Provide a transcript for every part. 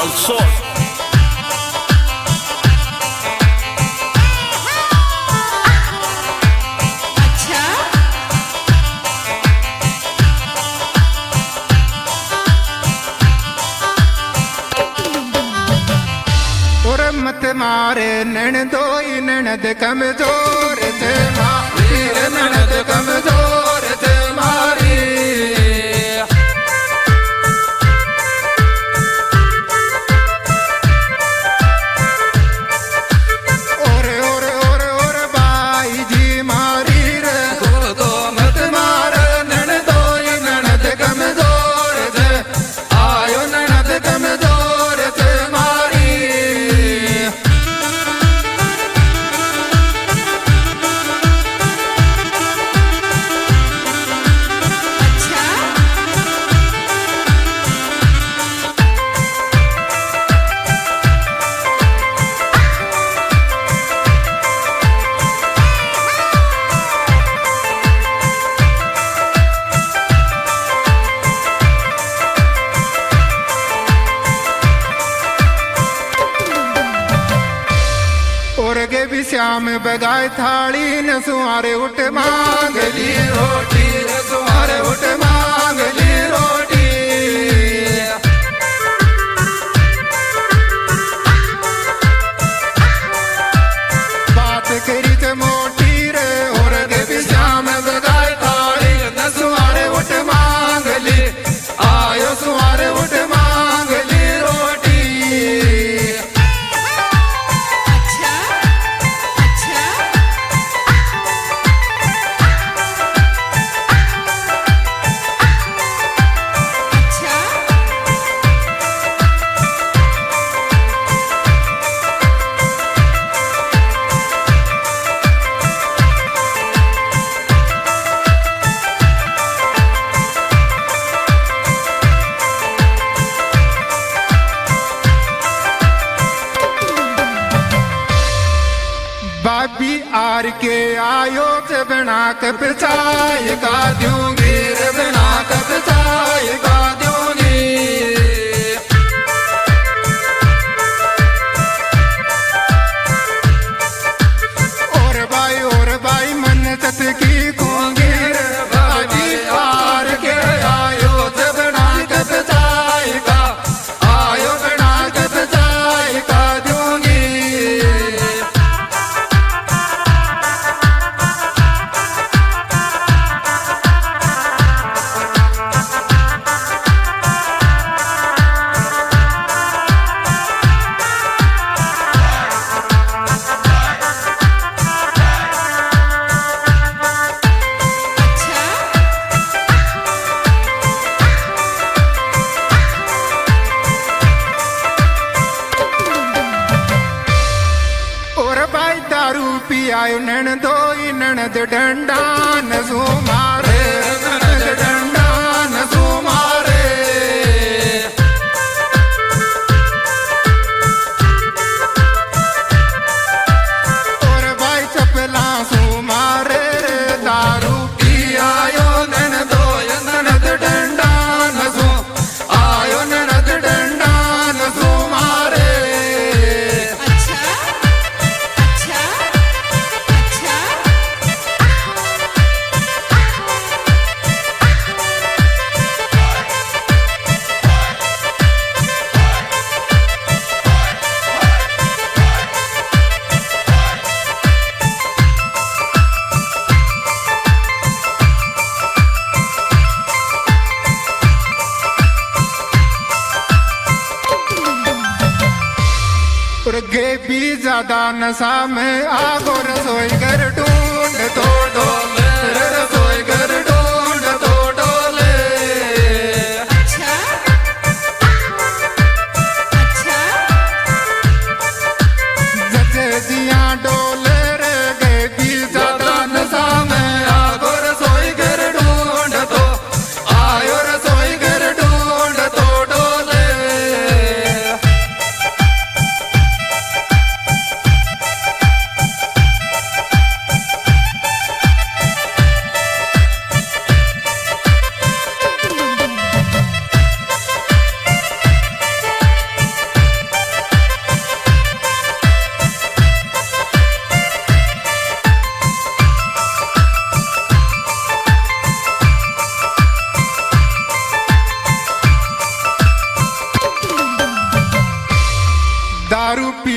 al sol. मत मारे ननदोई ननद कमजोर थे मारी ननद कमजोर थे मारी और बाई जी मारी रे दो मत मारे ननदोई ननद कमजोर थे आयो ननद कमजोर थे मारी भी श्याम बगाए थाली न सुहारे उठ मांग ली रोटी न सुहारे उठ मांग ली रोटी बात करी तो मोटी रे और भी श्याम बगाए थाली न सुहारे उठ मांग ली आयो सुहारे उठ मांग ली रोटी बाबी आर के आयो थे बना कप चाय का दूंगी रे बना कप चाय का दूंगी और भाई मन तत की खूंगी रे बाबी आर के आयो थे बना कप चाय का आयो बना कप चाय का दूंगी आयो ननदोई ननद डंडा न सो मारे ननद डंडा न सो मारे और भाई चपला सो मारे रे दारू पी आयो ननदोई ननद डंडा न सो आयो ननद डंडा न सो मारे गे भी ज्यादा नशा में आगो रसोई घर ढूंढ तो डोले रसोई घर ढूंढ तो डोले जजे जिया डोले रे गे भी ज्यादा नशा में आगो रसोई घर ढूंढ तो आयो रसोई घर ढूंढ तो डोले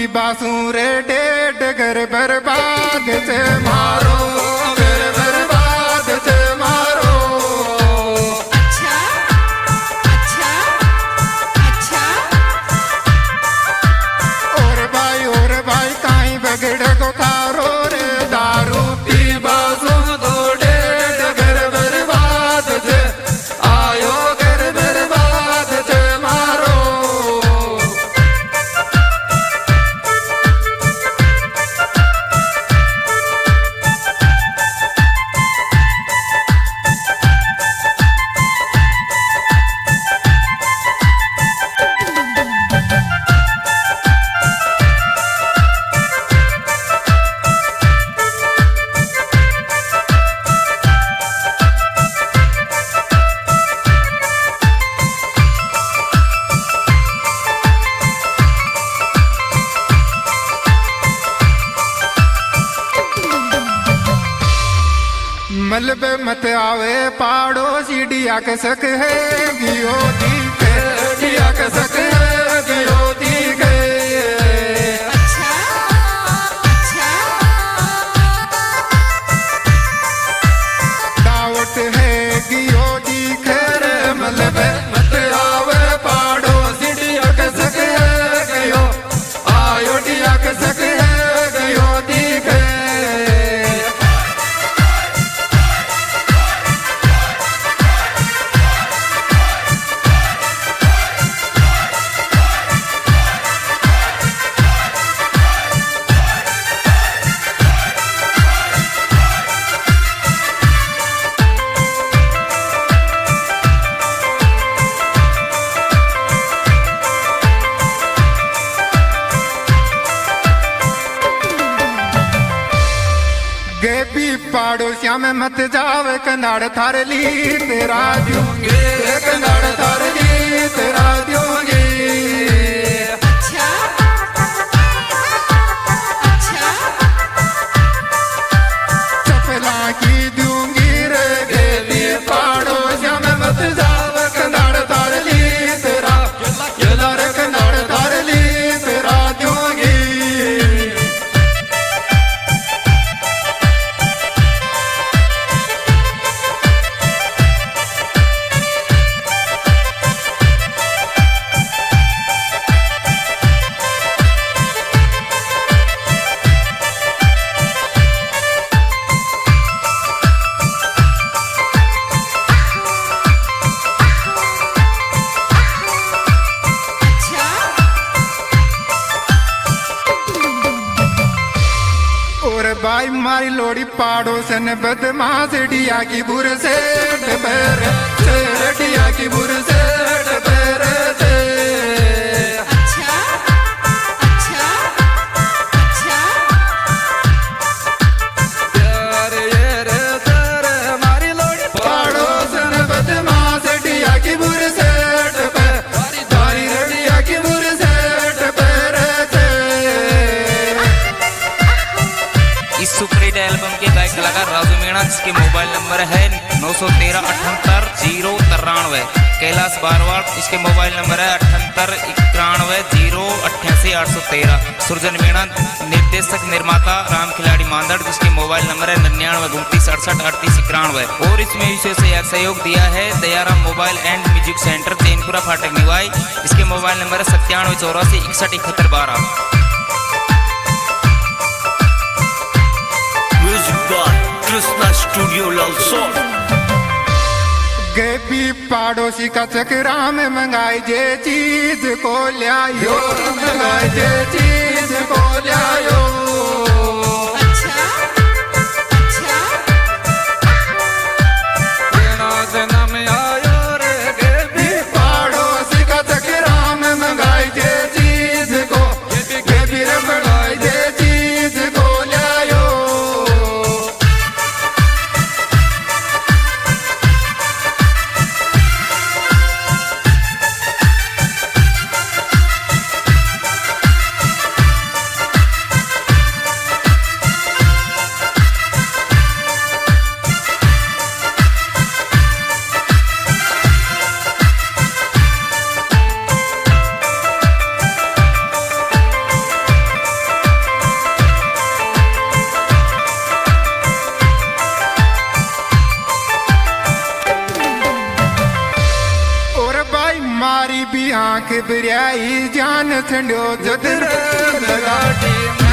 बासुरे डेढ़ घर बर्बाद से मारो, घर बर्बाद से मारो। अच्छा अच्छा अच्छा। और भाई काई बगड़ को थारो रे दारू पी बासु दो डेढ़ घर बर्बाद से आयो, घर बर्बाद से मारो। मलबे मत आवे पड़ोसी डिया के सक है गियो दी के, डिया के सक है गियो दी के। अच्छा अच्छा। दावत है गियो दी के रे, मलबे मत आवे पड़ोसी डिया के सक है गियो, आयो डिया के सक है गियो दी के। गेपी पड़ोसिया में मत जावे, कनाड़ थार ली तेरा दूंगे, कनाड़ थार ली तेरा दूंगे। अच्छा अच्छा। चपला की दूंगी रे, गेपी पड़ोसिया में मत जावे, कनाड़ थार ली तेरा, केला रे कनाड़ थार ली तेरा दूंगी। और भाई मारी लोड़ी पड़ोसन बदमाश डिया की बुर से डबर से, डिया की बुर से डबर से। अच्छा अच्छा अच्छा। मारी लोड़ी पड़ोसन बदमाश डिया की बुर से डबर, दारी डिया की बुर से डबर से। इस सुपरहिट एल्बम के गायक कलाकार राजू मीणा, जिसके मोबाइल नंबर है 913 78 093। कैलाश बारवाड़, इसके मोबाइल नंबर है 78 91 088 813। सुरजन मीणा, निर्देशक निर्माता राम खिलाड़ी मांदड़, जिसके मोबाइल नंबर है 99 29 68 38 91। और इसमें विशेष सहयोग दिया है Dayaram mobile and music centre, Chainpura फाटक निवाई, इसके मोबाइल नंबर है 97 84 61 71 12। कृष्णा स्टूडियो लालसोट। गेपी पड़ोसी का चक्रा में मंगाई जे चीज को लियायो, मंगाई जे चीज को लियायो। अच्छा अच्छा। जन्म आयो रे, गेपी पड़ोसी का चक्रा में मंगाई जे चीज को, गेपी रे मंगाई जे चीज को लियायो। मेरा ही जान छंडियो जद रे लगाटी